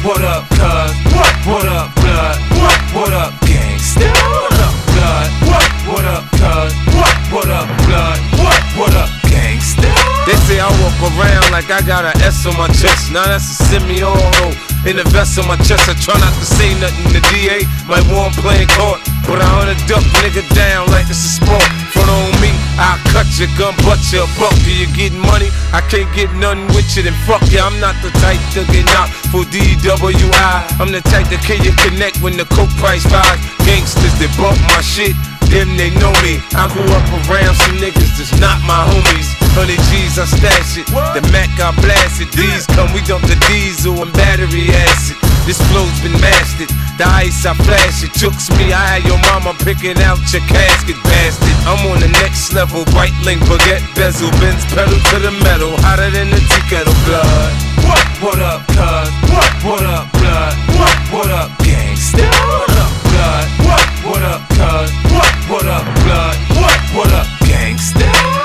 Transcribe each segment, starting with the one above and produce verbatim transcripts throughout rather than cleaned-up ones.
What up, cuz? What? What up, blood? What? What up, gangsta? What up, blood? What? What up, cuz? What? What up, blood? What? What up, gangsta? They say I walk around like I got an S on my chest. Now that's a semi-auto. In the vest on my chest, I try not to say nothing. The D A might want playing court, but I hunt a duck nigga down like it's a sport. Front on me, I'll cut your gun, butt your buck. Do you get money? I can't get nothing with you, then fuck you. I'm not the type to get knocked for D W I. I'm the type that can you connect when the coke price rise. Gangsters that bump my shit, them they know me. I grew up around some niggas that's not my homies. Hundred G's I stash it, the Mac I blast it. These come, we dump the diesel and battery acid. This flow's been mastered, the ice I flash it. Jukes me, I had your mama picking out your casket, bastard. I'm on the next level, white link, baguette bezel, Benz pedal to the metal, hotter than the tea kettle, blood. What? What up, cuz? What? What up, blood? What? What up, gangsta? What up, blood? What? What up, cuz? What? What up, blood? What? What up, gangsta?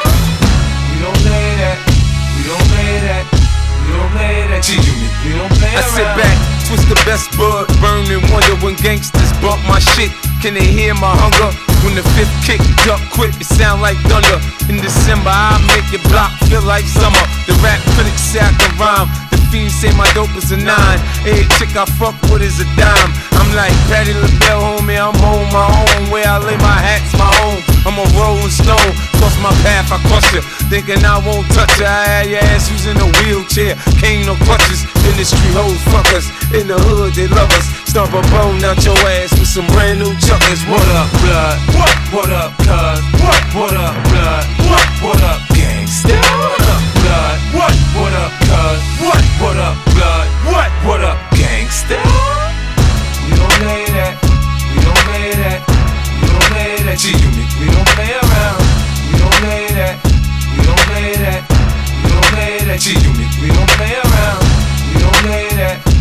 We don't play that. We don't play that. We don't play that. G-Unit. We don't play I around. sit back, twist the best bud, burn and wonder when gangsters bump my shit. Can they hear my hunger? When the fifth kick, duck quick, it sound like thunder. In December, I make your block feel like summer. The rap critics say I can rhyme. The fiends say my dope is a nine. Every chick I fuck with is a dime. I'm like Patti LaBelle, homie, I'm on my own. Where I lay my hat's my home. I'm a rolling stone, cross my path, I crush you. Thinking I won't touch you, I had your ass who's in a wheelchair. Cane no crutches, industry hoes fuck us. In the hood, they love us. Stomp a bone out your ass with some brand new chuckers. What up, blood? What? What up, cuz? What? What up, blood? What? What up, gangsta? What up, blood? What? What up, cuz? What? What up, blood? What? What up, gangsta? We don't play that. We don't play that. We don't play that. G-Unit. We don't play around. We don't play that. We don't play that. We don't play that. G-Unit. We don't play around. We don't play that.